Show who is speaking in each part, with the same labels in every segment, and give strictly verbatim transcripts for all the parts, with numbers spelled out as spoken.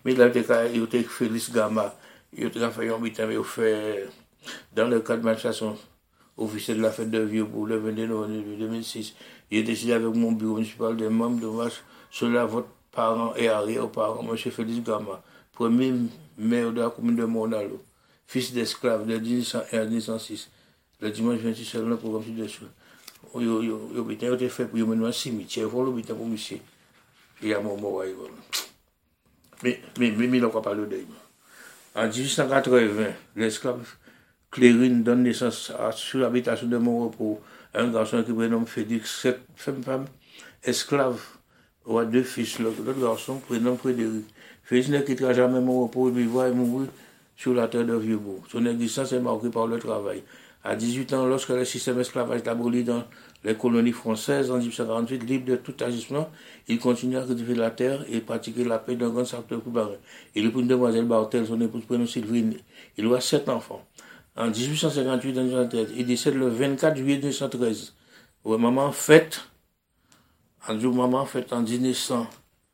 Speaker 1: Mais là, il y a Félix Gama, il y a fait un bitin, il fait dans le cadre de l'administration officielle de la fête de Vieux-Bourg, le vingt-deux novembre deux mille six. J'ai décidé avec mon bureau municipal des membres de marche sur la vote parents et arrière-parents, M. Félix Gama, premier maire de la commune de Monalo, fils d'esclave de mille neuf cent un à mille neuf cent six. Le dimanche vingt-six selon le programme ci-dessous. Il a été fait pour mener un cimetière, il faut l'habiter pour monsieur. Il y a mon mot. Mais, mais, mais, mais, il n'a pas parlé de en dix-huit cent quatre-vingts, l'esclave Clérine donne naissance à, sur l'habitation de Mon-Repos à un garçon qui prénomme Félix, sept femmes esclaves, ou deux fils. L'autre garçon prénomme Frédéric. Félix ne quittera jamais Mon-Repos, il vivra et mourra sur la terre de Vieux-Bourg. Son existence est marquée par le travail. À dix-huit ans, lorsque le système esclavage est aboli dans les colonies françaises en dix-huit cent quarante-huit, libre de tout agissement, il continue à cultiver la terre et pratiquer la paix d'un grand secteur cubain. Il épouse une demoiselle Bartel, son épouse prénom Sylvine. Il aura sept enfants. En dix-huit cent cinquante-huit, dans mille neuf cent treize, il décède le vingt-quatre juillet mille neuf cent treize. Ouais, maman fête, en jour maman fête en mille neuf cent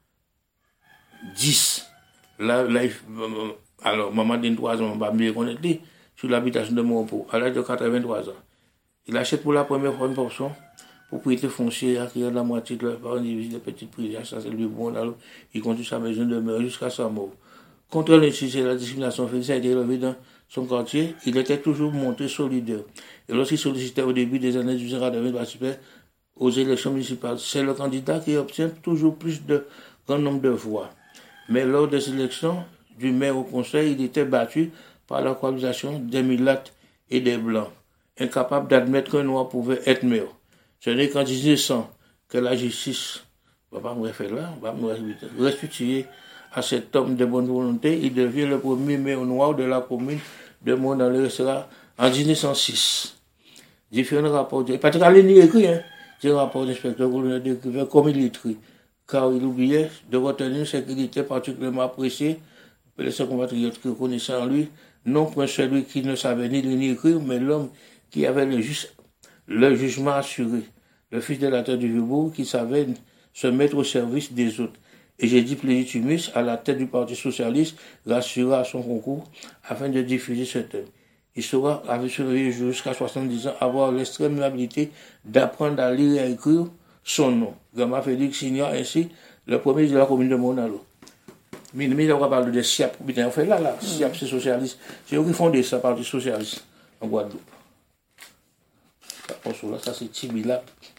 Speaker 1: dix. Là, là, alors, maman d'une trois ans, on va mieux connaître sur l'habitation de Mon-Repos, à l'âge de quatre-vingt-trois ans. Il achète pour la première fois une portion, propriété foncière, acquérir la moitié de leur parents, divise de petites prières, ça c'est le bon, là, il continue sa maison de demeure jusqu'à sa mort. Contre l'injustice et la discrimination, Félix a été élevé dans son quartier, il était toujours monté solidaire. Et lorsqu'il sollicitait au début des années mille neuf cent quatre-vingts, participer aux élections municipales, c'est le candidat qui obtient toujours plus de grand nombre de voix. Mais lors des élections du maire au conseil, il était battu par la coalisation des mulattes et des blancs, incapables d'admettre qu'un noir pouvait être maire. Ce n'est qu'en mille neuf cents que la justice va pas me refaire là, va me restituer à cet homme de bonne volonté. Il devient le premier maire noir de la commune de Monalo en mille neuf cent six. Différents rapports, pas de aller ni écrit, hein, des rapports d'inspecteur colonel d'écrivain comme il écrit, car il oubliait de retenir ce qu'il était particulièrement apprécié de ses compatriotes qui reconnaissaient en lui, non point celui qui ne savait ni lire ni écrire, mais l'homme qui avait le, ju- le jugement assuré, le fils de la terre du Vieux-Bourg qui savait se mettre au service des autres. Et j'ai dit Plégitimus, à la tête du Parti socialiste, rassura à son concours afin de diffuser ce thème. Il sera, avec surveillé jusqu'à soixante-dix ans, avoir l'extrême habilité d'apprendre à lire et à écrire son nom. Gama Félix signera ainsi le premier de la commune de Monalo. Mais mais on va parler de S I A P, on fait là, là, S I A P c'est socialiste. C'est eux qui font des ça, Parti socialiste, en Guadeloupe. Ça, ça c'est Tibilap.